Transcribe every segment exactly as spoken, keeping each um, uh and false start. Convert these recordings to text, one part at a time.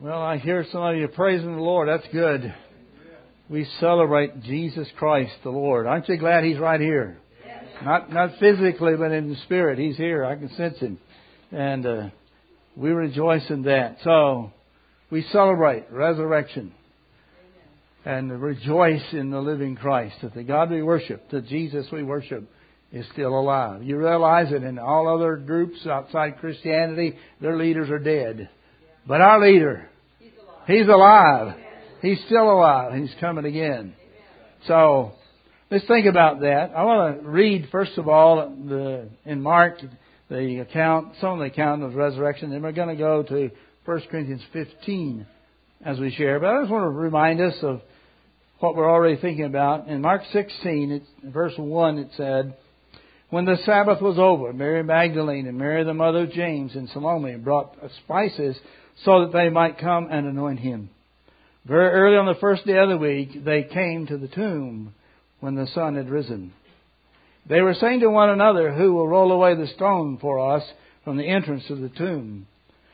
Well, I hear some of you praising the Lord. That's good. We celebrate Jesus Christ, the Lord. Aren't you glad He's right here? Not not physically, but in the Spirit. He's here. I can sense Him. And uh, we rejoice in that. So, we celebrate resurrection. And rejoice in the living Christ. That the God we worship, the Jesus we worship, is still alive. You realize that in all other groups outside Christianity, their leaders are dead. But our leader, He's alive. He's still alive. He's coming again. So, let's think about that. I want to read, first of all, the, in Mark, the account, some of the account of the resurrection. Then we're going to go to First Corinthians fifteen as we share. But I just want to remind us of what we're already thinking about. In Mark sixteen, it's, verse one, it said, "When the Sabbath was over, Mary Magdalene and Mary the mother of James and Salome brought spices so that they might come and anoint Him. Very early on the first day of the week, they came to the tomb when the sun had risen. They were saying to one another, 'Who will roll away the stone for us from the entrance of the tomb?'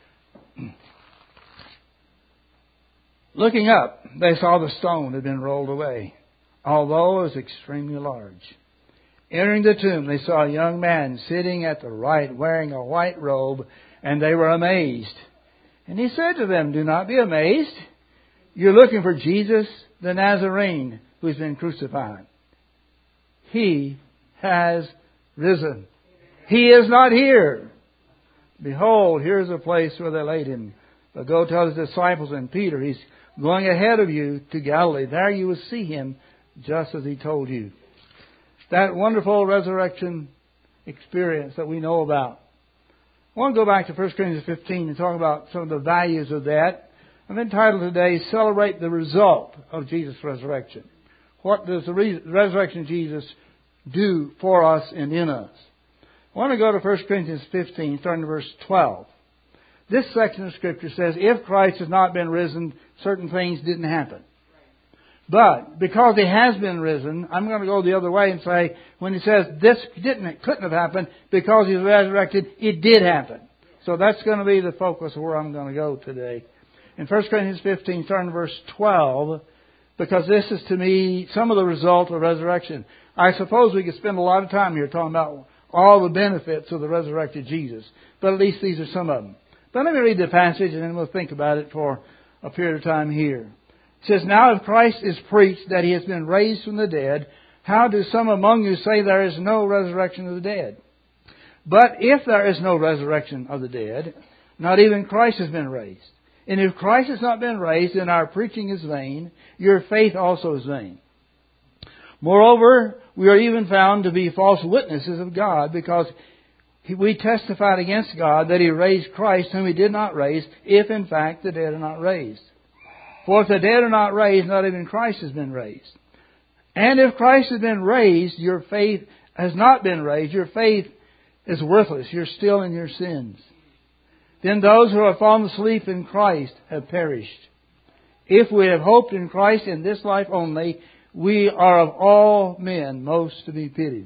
Looking up, they saw the stone had been rolled away, although it was extremely large. Entering the tomb, they saw a young man sitting at the right, wearing a white robe, and they were amazed. And He said to them, 'Do not be amazed. You're looking for Jesus, the Nazarene, who's been crucified. He has risen. He is not here. Behold, here's a place where they laid Him. But go tell His disciples and Peter, He's going ahead of you to Galilee. There you will see Him just as He told you.'" That wonderful resurrection experience that we know about. I want to go back to First Corinthians fifteen and talk about some of the values of that. I've entitled today, "Celebrate the Result of Jesus' Resurrection." What does the resurrection of Jesus do for us and in us? I want to go to First Corinthians fifteen, starting in verse twelve. This section of Scripture says, if Christ has not been risen, certain things didn't happen. But because He has been risen, I'm going to go the other way and say, when He says this didn't, it couldn't have happened because He's resurrected, it did happen. So that's going to be the focus of where I'm going to go today. In First Corinthians fifteen, starting in verse twelve, because this is to me some of the result of resurrection. I suppose we could spend a lot of time here talking about all the benefits of the resurrected Jesus, but at least these are some of them. But let me read the passage and then we'll think about it for a period of time here. It says, "Now if Christ is preached that He has been raised from the dead, how do some among you say there is no resurrection of the dead? But if there is no resurrection of the dead, not even Christ has been raised. And if Christ has not been raised, then our preaching is vain, your faith also is vain. Moreover, we are even found to be false witnesses of God, because we testified against God that He raised Christ whom He did not raise, if in fact the dead are not raised. For if the dead are not raised, not even Christ has been raised. And if Christ has been raised, your faith has not been raised. Your faith is worthless. You're still in your sins. Then those who have fallen asleep in Christ have perished. If we have hoped in Christ in this life only, we are of all men most to be pitied.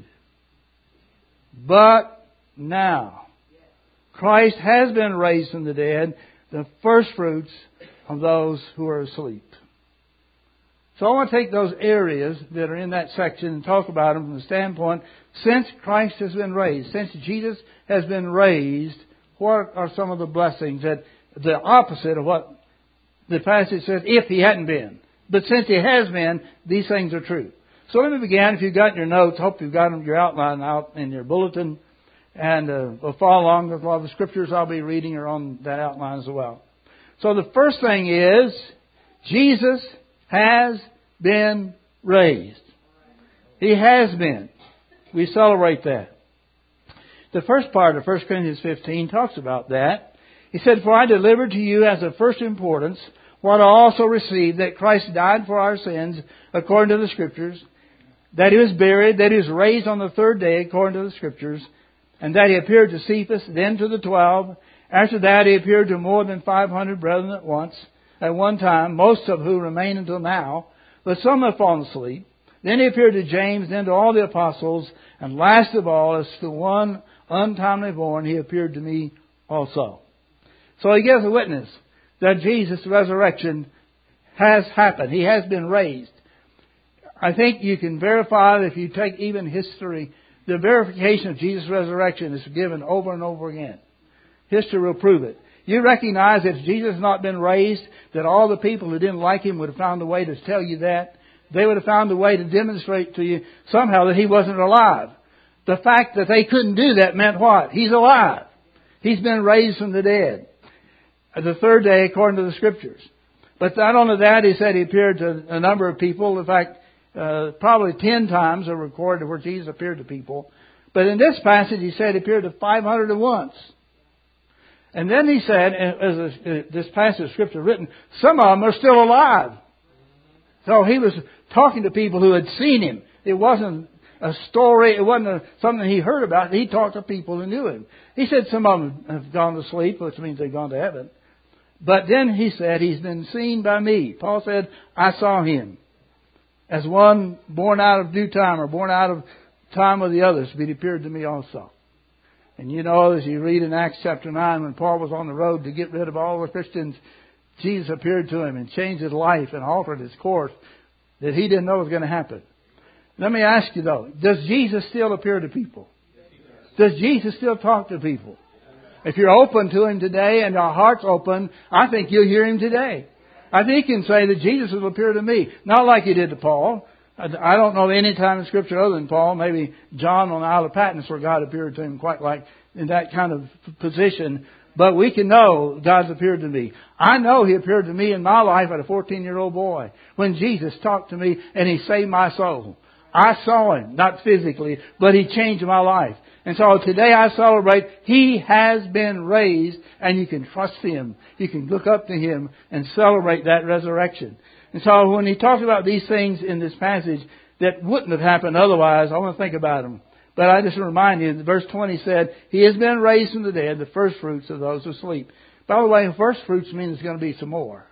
But now, Christ has been raised from the dead, the firstfruits of those who are asleep." So I want to take those areas that are in that section and talk about them from the standpoint, since Christ has been raised, since Jesus has been raised, what are some of the blessings that the opposite of what the passage says, if He hadn't been. But since He has been, these things are true. So let me begin. If you've got your notes, hope you've got your outline out in your bulletin. And uh, we'll follow along with all the scriptures I'll be reading are on that outline as well. So the first thing is, Jesus has been raised. He has been. We celebrate that. The first part of First Corinthians fifteen talks about that. He said, "For I delivered to you as of first importance what I also received, that Christ died for our sins according to the Scriptures, that He was buried, that He was raised on the third day according to the Scriptures, and that He appeared to Cephas, then to the twelve. After that He appeared to more than five hundred brethren at once, at one time, most of whom remain until now, but some have fallen asleep. Then He appeared to James, then to all the apostles, and last of all, as to one untimely born, He appeared to me also." So He gives a witness that Jesus' resurrection has happened. He has been raised. I think you can verify that if you take even history, the verification of Jesus' resurrection is given over and over again. History will prove it. You recognize that if Jesus has not been raised, that all the people who didn't like Him would have found a way to tell you that. They would have found a way to demonstrate to you somehow that He wasn't alive. The fact that they couldn't do that meant what? He's alive. He's been raised from the dead. The third day according to the Scriptures. But not only that, He said He appeared to a number of people. In fact, uh, probably ten times are recorded where Jesus appeared to people. But in this passage, He said He appeared to five hundred at once. And then He said, as this passage of Scripture written, some of them are still alive. So He was talking to people who had seen Him. It wasn't a story. It wasn't a, something He heard about. He talked to people who knew Him. He said some of them have gone to sleep, which means they've gone to heaven. But then He said, He's been seen by me. Paul said, I saw Him as one born out of due time or born out of time of the others, but He appeared to me also. And you know, as you read in Acts chapter nine, when Paul was on the road to get rid of all the Christians, Jesus appeared to him and changed his life and altered his course that he didn't know was going to happen. Let me ask you though, does Jesus still appear to people? Does Jesus still talk to people? If you're open to Him today and your heart's open, I think you'll hear Him today. I think you can say that Jesus will appear to me. Not like He did to Paul. I don't know any time in Scripture other than Paul. Maybe John on the Isle of Patmos where God appeared to him quite like in that kind of position. But we can know God's appeared to me. I know He appeared to me in my life as a fourteen-year-old boy when Jesus talked to me and He saved my soul. I saw Him, not physically, but He changed my life. And so today I celebrate He has been raised and you can trust Him. You can look up to Him and celebrate that resurrection. And so when He talks about these things in this passage that wouldn't have happened otherwise, I want to think about them. But I just remind you, verse twenty said, He has been raised from the dead, the first fruits of those who sleep. By the way, first fruits means there's going to be some more.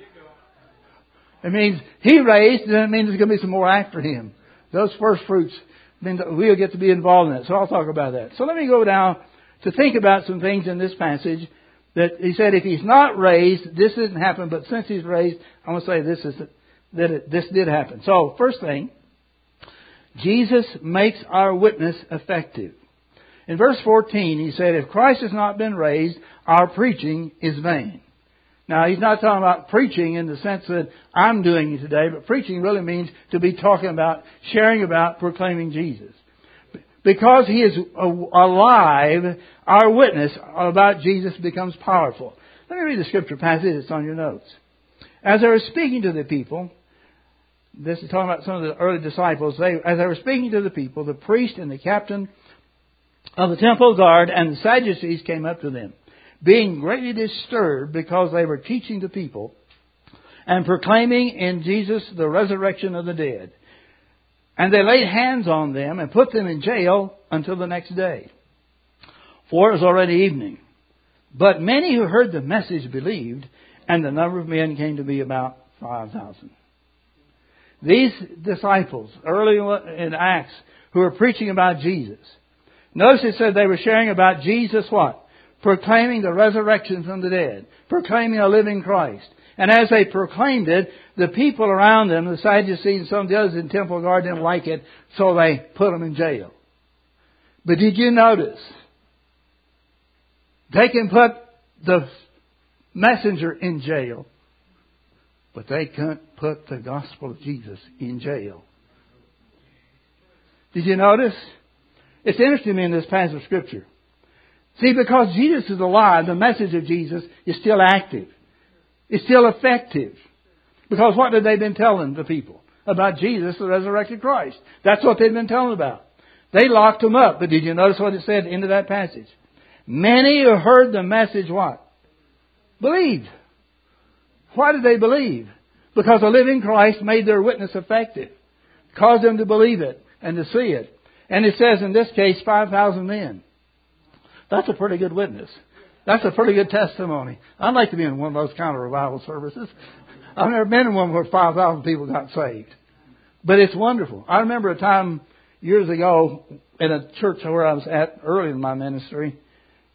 It means He raised, and it means there's going to be some more after Him. Those first fruits mean that we'll get to be involved in it. So I'll talk about that. So let me go down to think about some things in this passage that He said if He's not raised, this didn't happen. But since He's raised, I'm going to say this is that it, this did happen. So first thing, Jesus makes our witness effective. In verse fourteen, He said, if Christ has not been raised, our preaching is vain. Now, He's not talking about preaching in the sense that I'm doing it today, but preaching really means to be talking about, sharing about, proclaiming Jesus. Because He is alive, our witness about Jesus becomes powerful. Let me read the Scripture passage that's on your notes. As they were speaking to the people, this is talking about some of the early disciples, they, as they were speaking to the people, the priest and the captain of the temple guard and the Sadducees came up to them, being greatly disturbed because they were teaching the people and proclaiming in Jesus the resurrection of the dead. And they laid hands on them and put them in jail until the next day. For it was already evening. But many who heard the message believed, and the number of men came to be about five thousand. These disciples, early in Acts, who were preaching about Jesus, notice it said they were sharing about Jesus what? Proclaiming the resurrection from the dead. Proclaiming a living Christ. And as they proclaimed it, the people around them, the Sadducees and some of the others in temple guard didn't like it, so they put them in jail. But did you notice? They can put the messenger in jail, but they couldn't put the gospel of Jesus in jail. Did you notice? It's interesting to me in this passage of Scripture. See, because Jesus is alive, the message of Jesus is still active. It's still effective. Because what had they been telling the people? About Jesus, the resurrected Christ. That's what they'd been telling about. They locked him up. But did you notice what it said into that passage? Many who heard the message what? Believed. Why did they believe? Because the living Christ made their witness effective. Caused them to believe it and to see it. And it says in this case five thousand men. That's a pretty good witness. That's a pretty good testimony. I'd like to be in one of those kind of revival services. I've never been in one where five thousand people got saved. But it's wonderful. I remember a time years ago in a church where I was at early in my ministry.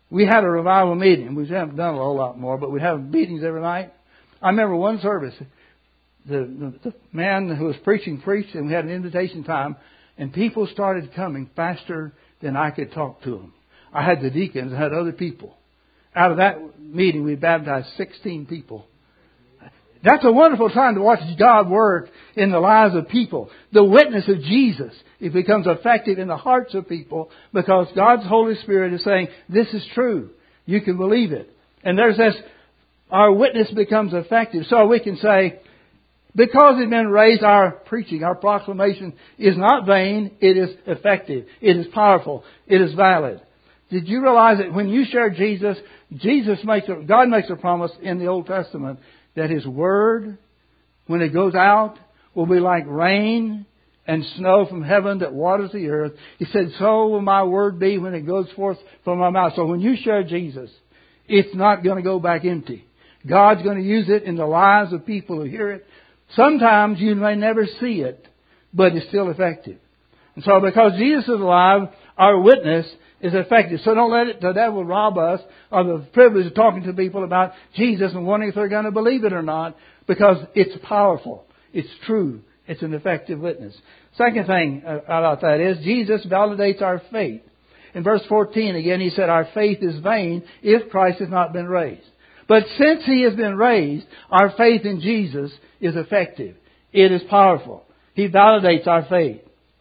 We had a revival meeting. We haven't done a whole lot more, but we have meetings every night. I remember one service. The, the, the man who was preaching preached, and we had an invitation time, and people started coming faster than I could talk to them. I had the deacons, I had other people. Out of that meeting, we baptized sixteen people. That's a wonderful time to watch God work in the lives of people. The witness of Jesus, it becomes effective in the hearts of people because God's Holy Spirit is saying, this is true. You can believe it. And there's this, our witness becomes effective. So we can say, because it's been raised, our preaching, our proclamation is not vain. It is effective. It is powerful. It is valid. Did you realize that when you share Jesus, Jesus makes a, God makes a promise in the Old Testament that His Word, when it goes out, will be like rain and snow from heaven that waters the earth. He said, so will my Word be when it goes forth from my mouth. So when you share Jesus, it's not going to go back empty. God's going to use it in the lives of people who hear it. Sometimes you may never see it, but it's still effective. And so because Jesus is alive, our witness is effective. So don't let it, the devil rob us of the privilege of talking to people about Jesus and wondering if they're going to believe it or not, because it's powerful. It's true. It's an effective witness. Second thing about that is Jesus validates our faith. In verse fourteen again, He said, our faith is vain if Christ has not been raised. But since He has been raised, our faith in Jesus is effective. It is powerful. He validates our faith.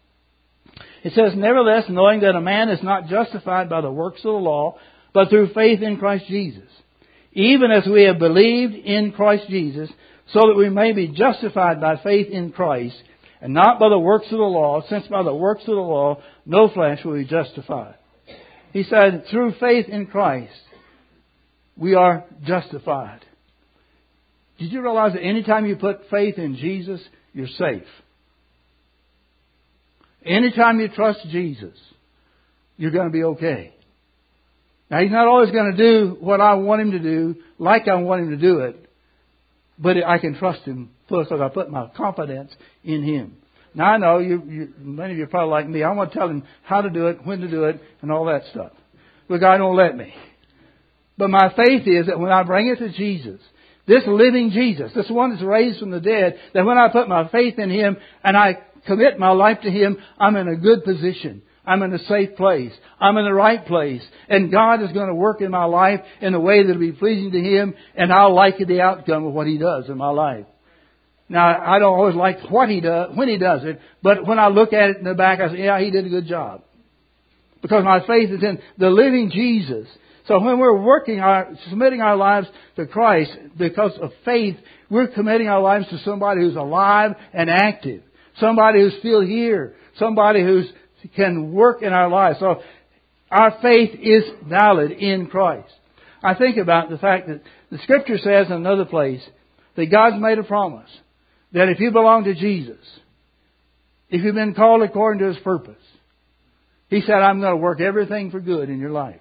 It says, nevertheless, knowing that a man is not justified by the works of the law, but through faith in Christ Jesus. Even as we have believed in Christ Jesus, so that we may be justified by faith in Christ, and not by the works of the law, since by the works of the law no flesh will be justified. He said, through faith in Christ, we are justified. Did you realize that anytime you put faith in Jesus, you're safe? Anytime you trust Jesus, you're going to be okay. Now, He's not always going to do what I want Him to do, like I want Him to do it. But I can trust Him because I put my confidence in Him. Now, I know you, you, many of you are probably like me. I want to tell Him how to do it, when to do it, and all that stuff. But God won't let me. But my faith is that when I bring it to Jesus, this living Jesus, this one that's raised from the dead, that when I put my faith in Him and I commit my life to Him, I'm in a good position. I'm in a safe place. I'm in the right place. And God is going to work in my life in a way that will be pleasing to Him, and I'll like the outcome of what He does in my life. Now, I don't always like what He does, when He does it, but when I look at it in the back, I say, yeah, He did a good job. Because my faith is in the living Jesus. So when we're working, our, submitting our lives to Christ because of faith, we're committing our lives to somebody who's alive and active. Somebody who's still here. Somebody who can work in our lives. So our faith is valid in Christ. I think about the fact that the Scripture says in another place that God's made a promise that if you belong to Jesus, if you've been called according to His purpose, He said, I'm going to work everything for good in your life.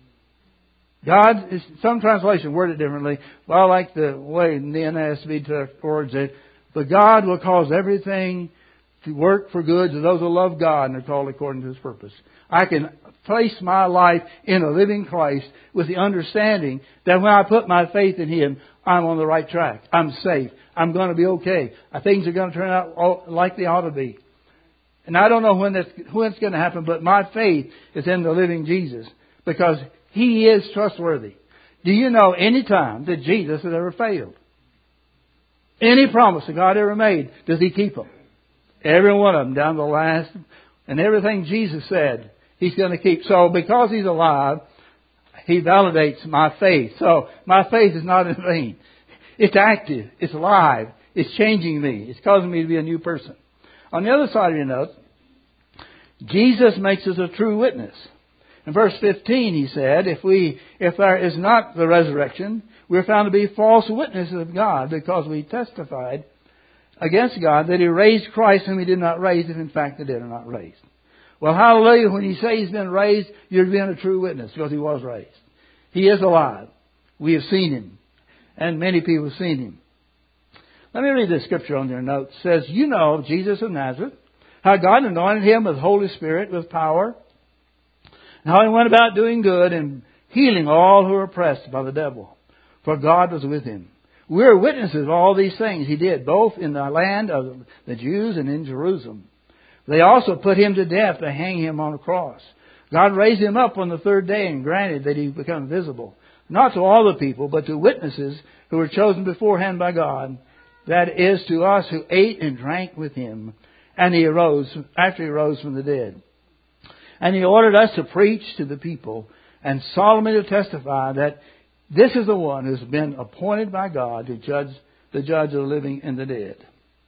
God, is, some translation word it differently, but I like the way in the N A S B words it. But God will cause everything to work for good to those who love God and are called according to His purpose. I can place my life in a living Christ with the understanding that when I put my faith in Him, I'm on the right track. I'm safe. I'm going to be okay. Things are going to turn out like they ought to be. And I don't know when that's, when it's going to happen, but my faith is in the living Jesus because He is trustworthy. Do you know any time that Jesus has ever failed? Any promise that God ever made, does He keep them? Every one of them down to the last. And everything Jesus said, He's going to keep. So because He's alive, He validates my faith. So my faith is not in vain. It's active. It's alive. It's changing me. It's causing me to be a new person. On the other side of your note, Jesus makes us a true witness. In verse fifteen, He said, if we, if there is not the resurrection, we're found to be false witnesses of God because we testified against God that He raised Christ whom He did not raise, if in fact the dead are not raised. Well, hallelujah, when you say He's been raised, you're being a true witness because He was raised. He is alive. We have seen Him. And many people have seen Him. Let me read this scripture on your notes. It says, you know Jesus of Nazareth, how God anointed Him with Holy Spirit, with power, and how He went about doing good and healing all who were oppressed by the devil, for God was with him. We are witnesses of all these things he did, both in the land of the Jews and in Jerusalem. They also put him to death to hang him on a cross. God raised him up on the third day and granted that he become visible, not to all the people, but to witnesses who were chosen beforehand by God, that is, to us who ate and drank with him, and he arose, after he rose from the dead. And he ordered us to preach to the people and solemnly to testify that this is the one who's been appointed by God to judge the judge of the living and the dead.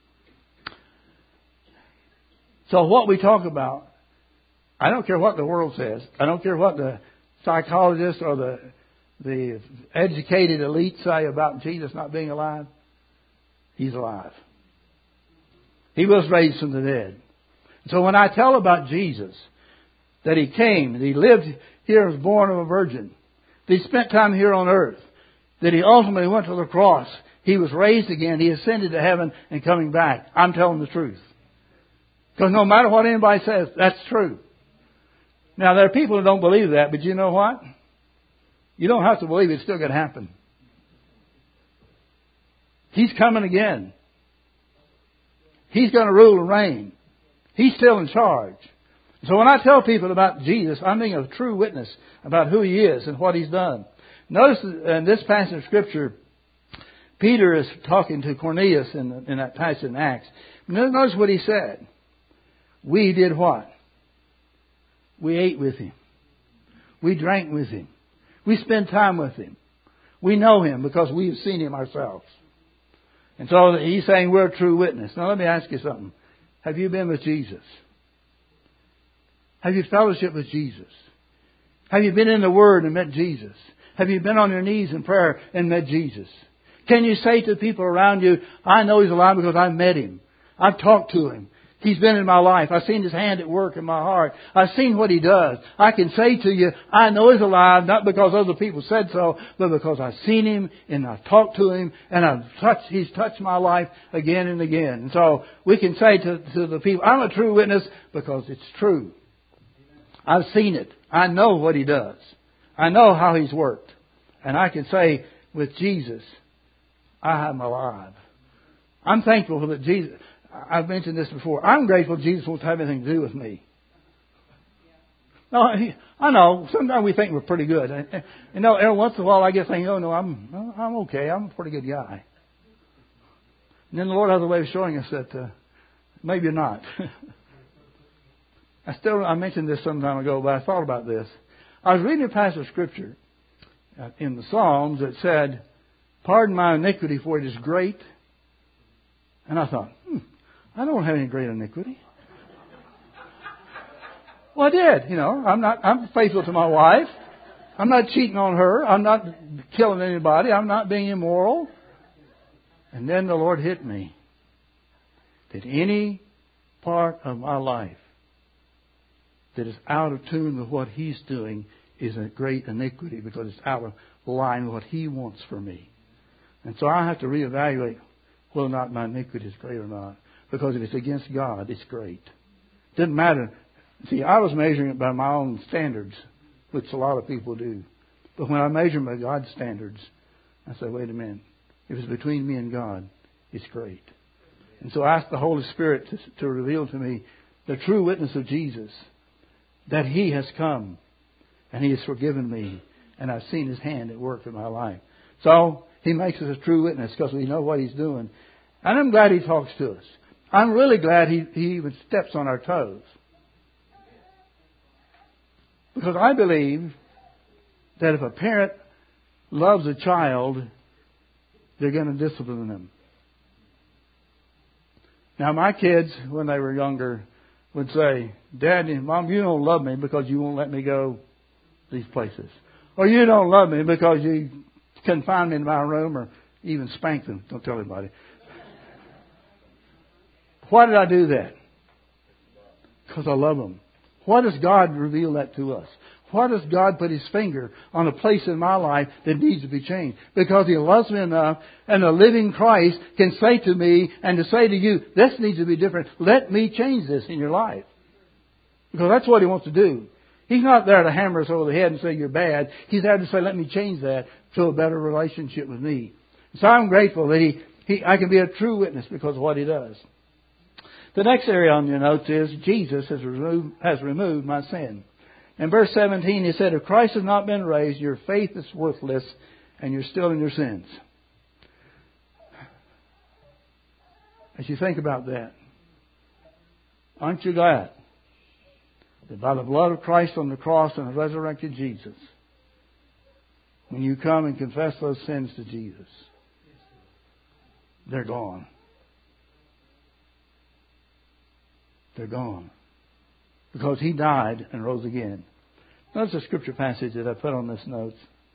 So what we talk about, I don't care what the world says. I don't care what the psychologists or the the educated elite say about Jesus not being alive. He's alive. He was raised from the dead. So when I tell about Jesus, that He came, that He lived here, was born of a virgin, that He spent time here on earth, that He ultimately went to the cross, He was raised again, He ascended to heaven and coming back, I'm telling the truth. Because no matter what anybody says, that's true. Now, there are people who don't believe that, but you know what? You don't have to believe it. It's still going to happen. He's coming again. He's going to rule and reign. He's still in charge. So when I tell people about Jesus, I'm being a true witness about who He is and what He's done. Notice in this passage of Scripture, Peter is talking to Cornelius in, in that passage in Acts. Notice what he said. We did what? We ate with Him. We drank with Him. We spend time with Him. We know Him because we've seen Him ourselves. And so he's saying we're a true witness. Now let me ask you something. Have you been with Jesus? Have you fellowshiped with Jesus? Have you been in the Word and met Jesus? Have you been on your knees in prayer and met Jesus? Can you say to people around you, I know He's alive because I've met Him. I've talked to Him. He's been in my life. I've seen His hand at work in my heart. I've seen what He does. I can say to you, I know He's alive, not because other people said so, but because I've seen Him and I've talked to Him and I've touched, He's touched my life again and again. And so we can say to, to the people, I'm a true witness because it's true. I've seen it. I know what He does. I know how He's worked. And I can say with Jesus, I am alive. I'm thankful that Jesus... I've mentioned this before. I'm grateful Jesus won't have anything to do with me. No, I know. Sometimes we think we're pretty good. You know, every once in a while I get thinking, oh no, I'm I'm okay. I'm a pretty good guy. And then the Lord has a way of showing us that uh, maybe not. I still I mentioned this some time ago, but I thought about this. I was reading a passage of Scripture in the Psalms that said, "Pardon my iniquity, for it is great." And I thought, hmm, I don't have any great iniquity. Well, I did. You know, I'm not. I'm faithful to my wife. I'm not cheating on her. I'm not killing anybody. I'm not being immoral. And then the Lord hit me. That any part of my life that is out of tune with what He's doing is a great iniquity because it's out of line with what He wants for me. And so I have to reevaluate whether or not my iniquity is great or not. Because if it's against God, it's great. Doesn't matter. See, I was measuring it by my own standards, which a lot of people do. But when I measure by God's standards, I say, wait a minute. If it's between me and God, it's great. And so I asked the Holy Spirit to, to reveal to me the true witness of Jesus, that He has come and He has forgiven me and I've seen His hand at work in my life. So He makes us a true witness because we know what He's doing. And I'm glad He talks to us. I'm really glad He, he even steps on our toes. Because I believe that if a parent loves a child, they're going to discipline them. Now, my kids, when they were younger, would say, Dad and Mom, you don't love me because you won't let me go these places. Or you don't love me because you confine me in my room or even spank them. Don't tell anybody. Why did I do that? Because I love them. Why does God reveal that to us? Why does God put His finger on a place in my life that needs to be changed? Because He loves me enough, and the living Christ can say to me and to say to you, this needs to be different. Let me change this in your life. Because that's what He wants to do. He's not there to hammer us over the head and say you're bad. He's there to say, let me change that to a better relationship with me. So I'm grateful that he, he, I can be a true witness because of what He does. The next area on your notes is Jesus has removed, has removed my sin. In verse seventeen, He said, if Christ has not been raised, your faith is worthless and you're still in your sins. As you think about that, aren't you glad that by the blood of Christ on the cross and the resurrected Jesus, when you come and confess those sins to Jesus, they're gone. They're gone. Because He died and rose again. Notice the scripture passage that I put on this notes.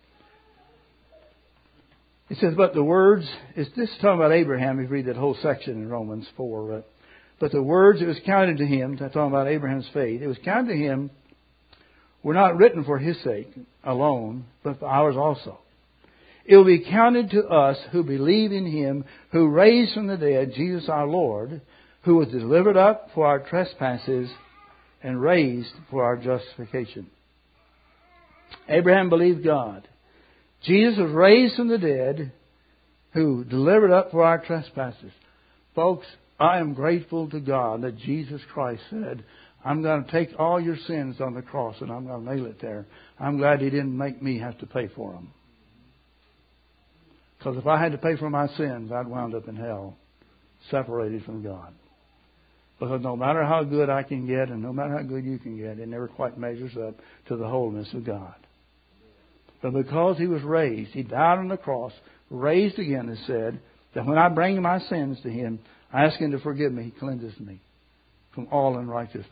It says, but the words, is this is talking about Abraham, if you read that whole section in Romans four. But, but the words, it was counted to him, talking about Abraham's faith, it was counted to him, were not written for his sake alone, but for ours also. It will be counted to us who believe in Him, who raised from the dead Jesus our Lord, who was delivered up for our trespasses and raised for our justification. Abraham believed God. Jesus was raised from the dead, who delivered up for our trespasses. Folks, I am grateful to God that Jesus Christ said, I'm going to take all your sins on the cross and I'm going to nail it there. I'm glad He didn't make me have to pay for them. Because if I had to pay for my sins, I'd wound up in hell, separated from God. Because no matter how good I can get and no matter how good you can get, it never quite measures up to the holiness of God. But because He was raised, He died on the cross, raised again, and said that when I bring my sins to Him, I ask Him to forgive me. He cleanses me from all unrighteousness.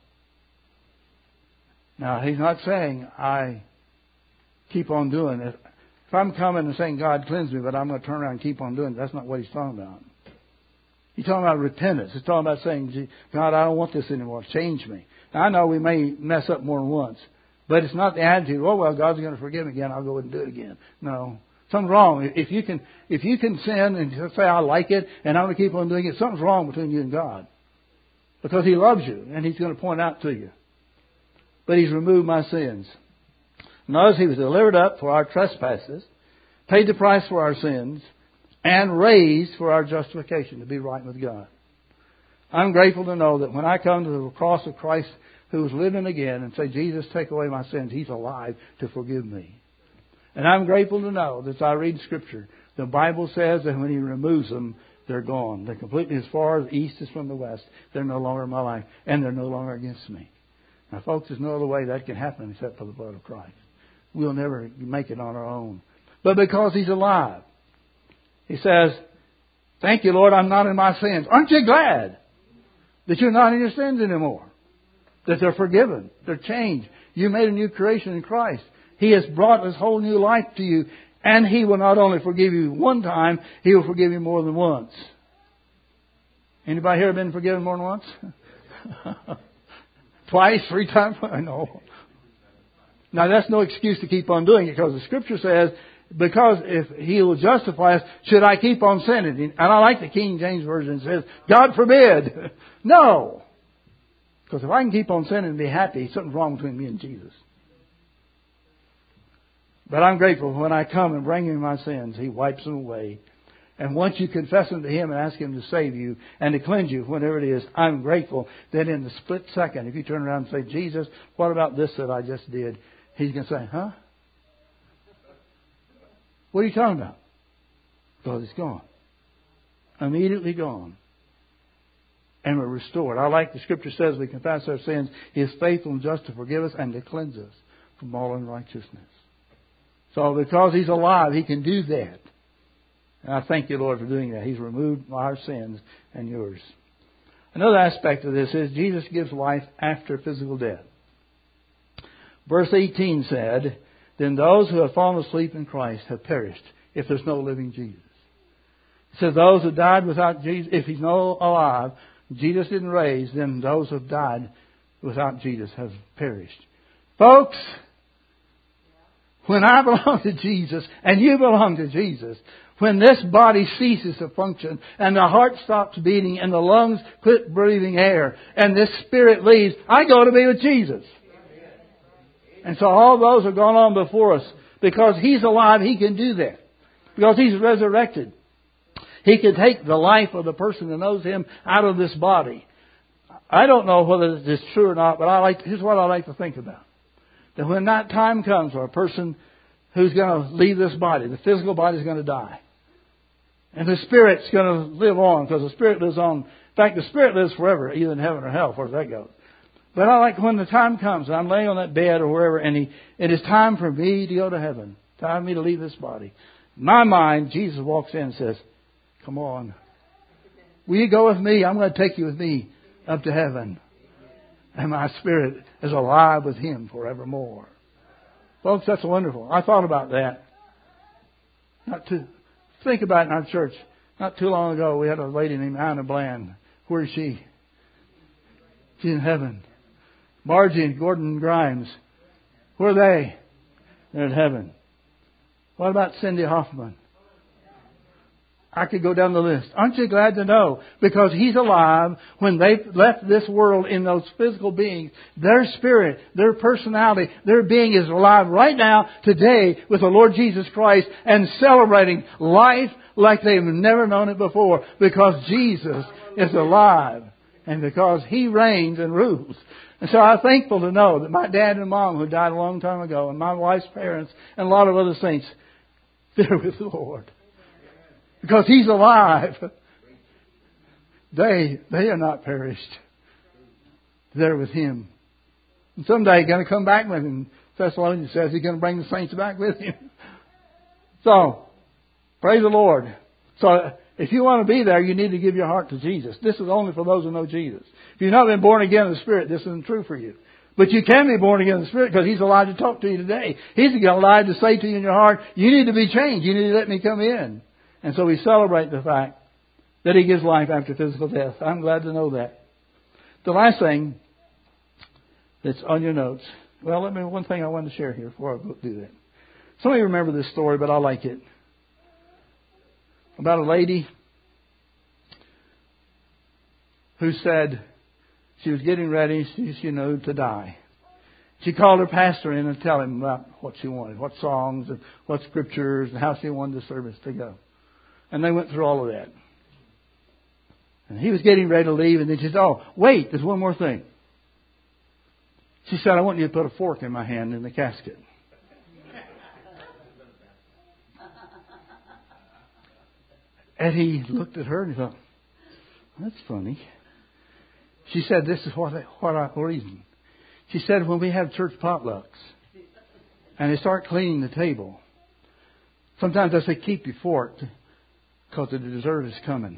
Now, He's not saying I keep on doing it. If I'm coming and saying, God, cleanse me, but I'm going to turn around and keep on doing it, that's not what He's talking about. He's talking about repentance. He's talking about saying, God, I don't want this anymore. Change me. Now, I know we may mess up more than once. But it's not the attitude, oh, well, God's going to forgive me again. I'll go and do it again. No. Something's wrong. If you can if you can sin and say, I like it, and I'm going to keep on doing it, something's wrong between you and God. Because He loves you, and He's going to point out to you. But He's removed my sins. Notice He was delivered up for our trespasses, paid the price for our sins, and raised for our justification, to be right with God. I'm grateful to know that when I come to the cross of Christ, who is living again, and say, Jesus, take away my sins, He's alive to forgive me. And I'm grateful to know that as I read Scripture, the Bible says that when He removes them, they're gone. They're completely as far as the east is from the west. They're no longer in my life, and they're no longer against me. Now, folks, there's no other way that can happen except for the blood of Christ. We'll never make it on our own. But because He's alive, He says, thank you, Lord, I'm not in my sins. Aren't you glad that you're not in your sins anymore? That they're forgiven. They're changed. You made a new creation in Christ. He has brought this whole new life to you. And He will not only forgive you one time, He will forgive you more than once. Anybody here been forgiven more than once? Twice? Three times? No. Now that's no excuse to keep on doing it, because the Scripture says, because if He will justify us, should I keep on sinning? And I like the King James Version. It says, God forbid. No. Because if I can keep on sinning and be happy, something's wrong between me and Jesus. But I'm grateful when I come and bring Him my sins, He wipes them away. And once you confess them to Him and ask Him to save you and to cleanse you, whenever it is, I'm grateful that in the split second, if you turn around and say, Jesus, what about this that I just did? He's going to say, huh? What are you talking about? Because it's gone. Immediately gone. And we're restored. I like the Scripture says we confess our sins. He is faithful and just to forgive us and to cleanse us from all unrighteousness. So because He's alive, He can do that. And I thank you, Lord, for doing that. He's removed our sins and yours. Another aspect of this is Jesus gives life after physical death. Verse eighteen said, then those who have fallen asleep in Christ have perished if there's no living Jesus. It says those who died without Jesus, if He's no alive, Jesus didn't raise, then those who have died without Jesus have perished. Folks, when I belong to Jesus and you belong to Jesus, when this body ceases to function and the heart stops beating and the lungs quit breathing air and this spirit leaves, I go to be with Jesus. And so all those have gone on before us. Because He's alive, He can do that. Because He's resurrected. He can take the life of the person that knows Him out of this body. I don't know whether this is true or not, but I like, here's what I like to think about. That when that time comes for a person who's going to leave this body, the physical body is going to die. And the Spirit's going to live on, because the Spirit lives on. In fact, the Spirit lives forever, either in heaven or hell, as far as that goes. But I like when the time comes, and I'm laying on that bed or wherever, and he, it is time for me to go to heaven. Time for me to leave this body. In my mind, Jesus walks in and says, come on. Will you go with me? I'm going to take you with me up to heaven. And my spirit is alive with Him forevermore. Folks, that's wonderful. I thought about that. Not to think about it in our church. Not too long ago, we had a lady named Anna Bland. Where is she? She's in heaven. Margie and Gordon Grimes. Where are they? They're in heaven. What about Cindy Hoffman? I could go down the list. Aren't you glad to know? Because He's alive. When they left this world in those physical beings, their spirit, their personality, their being is alive right now, today, with the Lord Jesus Christ, and celebrating life like they've never known it before. Because Jesus is alive. And because He reigns and rules. And so I'm thankful to know that my dad and mom, who died a long time ago, and my wife's parents, and a lot of other saints, they're with the Lord. Because He's alive. They, they are not perished. They're with Him. And someday He's going to come back with Him. Thessalonians says He's going to bring the saints back with Him. So, praise the Lord. So, if you want to be there, you need to give your heart to Jesus. This is only for those who know Jesus. If you've not been born again in the Spirit, this isn't true for you. But you can be born again in the Spirit because He's alive to talk to you today. He's alive to say to you in your heart, you need to be changed. You need to let me come in. And so we celebrate the fact that He gives life after physical death. I'm glad to know that. The last thing that's on your notes. Well, let me one thing I want to share here before I do that. Some of you remember this story, but I like it. About a lady who said she was getting ready, you know, to die. She called her pastor in and tell him about what she wanted, what songs and what scriptures and how she wanted the service to go. And they went through all of that. And he was getting ready to leave, and then she said, oh, wait, there's one more thing. She said, I want you to put a fork in my hand in the casket. And he looked at her and he thought, that's funny. She said, this is what I, what I reason. She said, when we have church potlucks and they start cleaning the table, sometimes I say, keep your fork because the dessert is coming.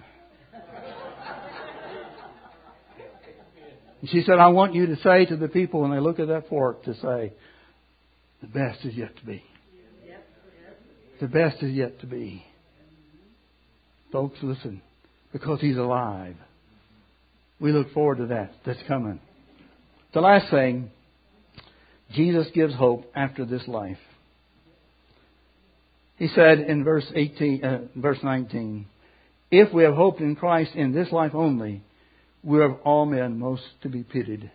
And she said, I want you to say to the people when they look at that fork to say, the best is yet to be. The best is yet to be. Folks, listen, because He's alive. We look forward to that. That's coming. The last thing, Jesus gives hope after this life. He said in verse eighteen, uh, verse nineteen, if we have hope in Christ in this life only, we are of all men most to be pitied.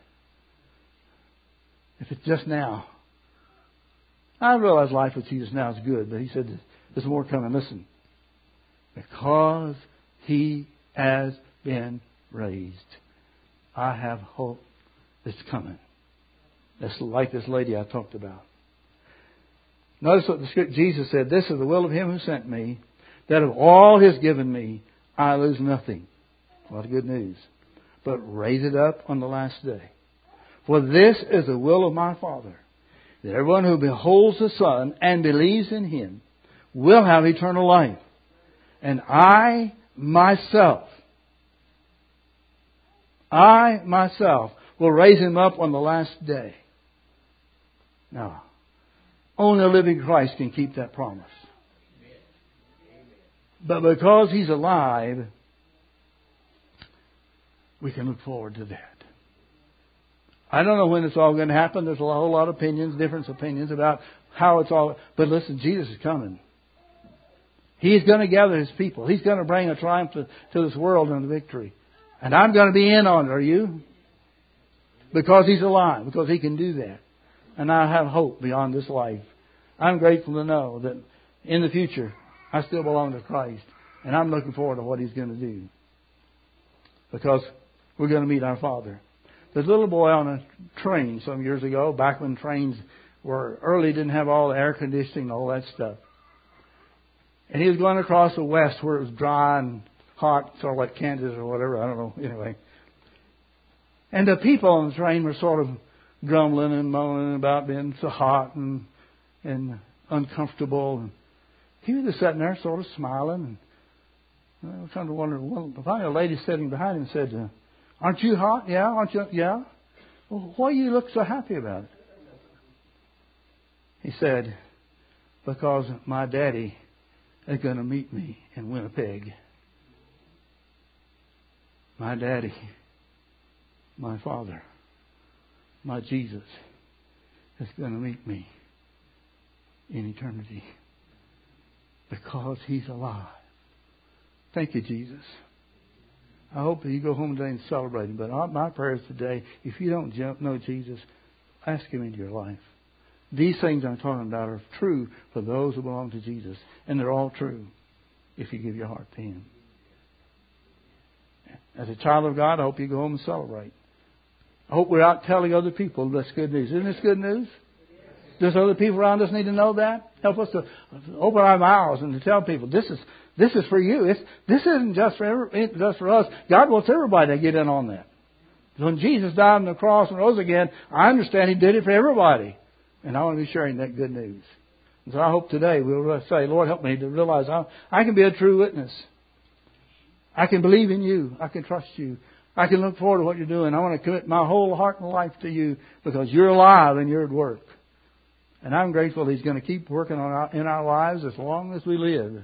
If it's just now. I realize life with Jesus now is good, but He said there's more coming. Listen. Because He has been raised, I have hope that's coming. That's like this lady I talked about. Notice what the script Jesus said, this is the will of Him who sent me, that of all He has given me, I lose nothing. A lot of good news. But raise it up on the last day. For this is the will of my Father, that everyone who beholds the Son and believes in Him will have eternal life. And I myself, I myself will raise him up on the last day. Now, only a living Christ can keep that promise. But because He's alive, we can look forward to that. I don't know when it's all going to happen. There's a whole lot of opinions, different opinions about how it's all. But listen, Jesus is coming. He's going to gather His people. He's going to bring a triumph to, to this world and a victory. And I'm going to be in on it. Are you? Because He's alive. Because He can do that. And I have hope beyond this life. I'm grateful to know that in the future, I still belong to Christ. And I'm looking forward to what He's going to do. Because we're going to meet our Father. There's a little boy on a train some years ago, back when trains were early, didn't have all the air conditioning and all that stuff. And he was going across the west where it was dry and hot, sort of like Kansas or whatever, I don't know, anyway. And the people on the train were sort of grumbling and moaning about being so hot and and uncomfortable. And he was just sitting there sort of smiling. And I was trying to wonder, well, finally a lady sitting behind him said, uh, aren't you hot? Yeah, aren't you? Yeah. Well, why do you look so happy about it? He said, because my daddy is going to meet me in Winnipeg. My daddy, my Father, my Jesus is going to meet me in eternity because He's alive. Thank you, Jesus. I hope that you go home today and celebrate Him. But my prayer is today, if you don't know Jesus, ask Him into your life. These things I'm talking about are true for those who belong to Jesus. And they're all true if you give your heart to Him. As a child of God, I hope you go home and celebrate. I hope we're out telling other people this good news. Isn't this good news? Does other people around us need to know that? Help us to open our mouths and to tell people this is this is for you. It's, this isn't just for every, just for us. God wants everybody to get in on that. When Jesus died on the cross and rose again, I understand He did it for everybody, and I want to be sharing that good news. And so I hope today we'll say, Lord, help me to realize I, I can be a true witness. I can believe in You. I can trust You. I can look forward to what You're doing. I want to commit my whole heart and life to You because You're alive and You're at work. And I'm grateful He's going to keep working on our, in our lives as long as we live.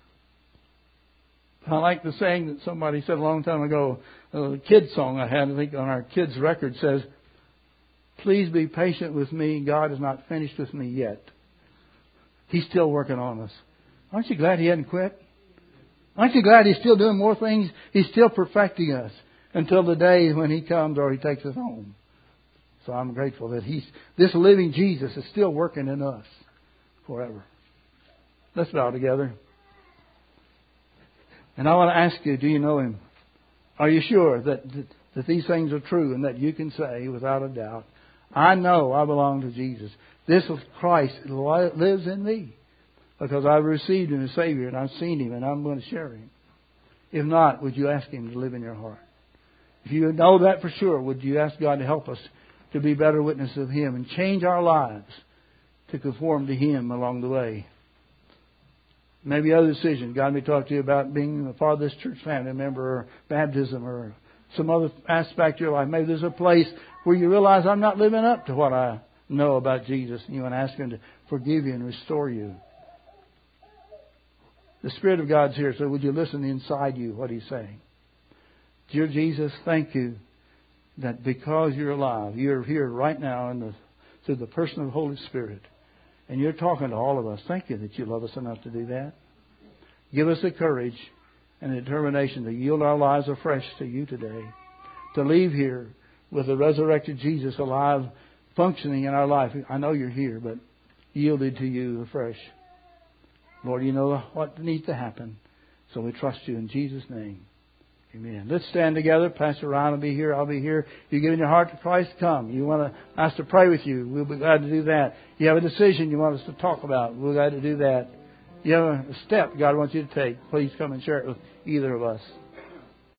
I like the saying that somebody said a long time ago, a kid's song I had, I think, on our kids' record says, please be patient with me. God is not finished with me yet. He's still working on us. Aren't you glad He hadn't quit? Aren't you glad He's still doing more things? He's still perfecting us until the day when He comes or He takes us home. So I'm grateful that He's this living Jesus is still working in us forever. Let's bow together. And I want to ask you, do you know Him? Are you sure that, that, that these things are true and that you can say without a doubt, I know I belong to Jesus. This is Christ lives in me because I've received Him as Savior and I've seen Him and I'm going to share Him. If not, would you ask Him to live in your heart? If you know that for sure, would you ask God to help us to be better witnesses of Him and change our lives to conform to Him along the way? Maybe other decisions. God may talk to you about being a part of this church family member or baptism or some other aspect of your life. Maybe there's a place where you realize I'm not living up to what I know about Jesus. And you want to ask Him to forgive you and restore you. The Spirit of God's here, so would you listen inside you what He's saying? Dear Jesus, thank You that because You're alive, You're here right now in the, through the person of the Holy Spirit. And You're talking to all of us. Thank You that You love us enough to do that. Give us the courage and the determination to yield our lives afresh to You today. To leave here with the resurrected Jesus alive, functioning in our life. I know You're here, but yielded to You afresh. Lord, You know what needs to happen. So we trust You in Jesus' name. Amen. Let's stand together. Pastor Ryan will be here. I'll be here. You're giving your heart to Christ, come. You want to ask to pray with you. We'll be glad to do that. You have a decision you want us to talk about. We're glad to do that. You have a step God wants you to take. Please come and share it with either of us.